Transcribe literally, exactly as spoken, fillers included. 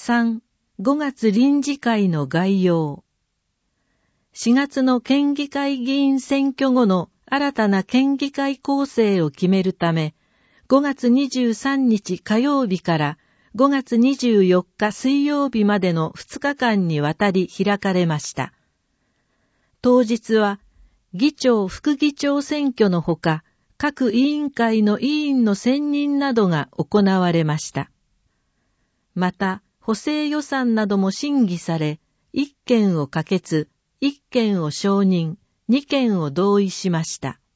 さん、ごがつ臨時会の概要。しがつの県議会議員選挙後の新たな県議会構成を決めるため、ごがつにじゅうさんにち火曜日からごがつにじゅうよっか水曜日までのふつかかんにわたり開かれました。当日は、議長・副議長選挙のほか、各委員会の委員の選任などが行われました。また、補正予算なども審議され、いっけんを可決、いっけんを承認、にけんを同意しました。